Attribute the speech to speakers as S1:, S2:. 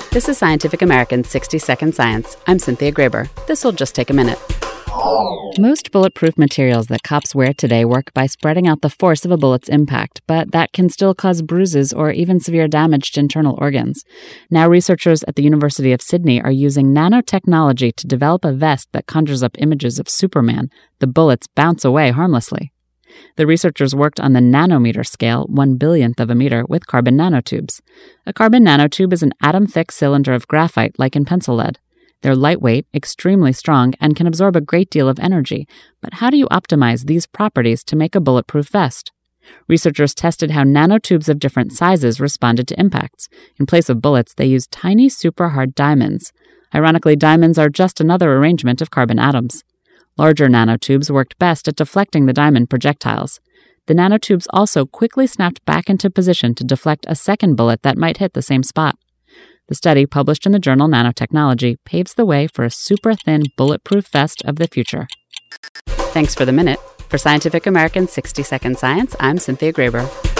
S1: This is Scientific American's 60-Second Science. I'm Cynthia Graber. This'll just take a minute. Most bulletproof materials that cops wear today work by spreading out the force of a bullet's impact, but that can still cause bruises or even severe damage to internal organs. Now researchers at the University of Sydney are using nanotechnology to develop a vest that conjures up images of Superman. The bullets bounce away harmlessly. The researchers worked on the nanometer scale, 1/1000th of a meter, with carbon nanotubes. A carbon nanotube is an atom-thick cylinder of graphite, like in pencil lead. They're lightweight, extremely strong, and can absorb a great deal of energy. But how do you optimize these properties to make a bulletproof vest? Researchers tested how nanotubes of different sizes responded to impacts. In place of bullets, they used tiny super-hard diamonds. Ironically, diamonds are just another arrangement of carbon atoms. Larger nanotubes worked best at deflecting the diamond projectiles. The nanotubes also quickly snapped back into position to deflect a second bullet that might hit the same spot. The study, published in the journal Nanotechnology, paves the way for a super-thin, bulletproof vest of the future. Thanks for the minute. For Scientific American's 60-Second Science, I'm Cynthia Graber.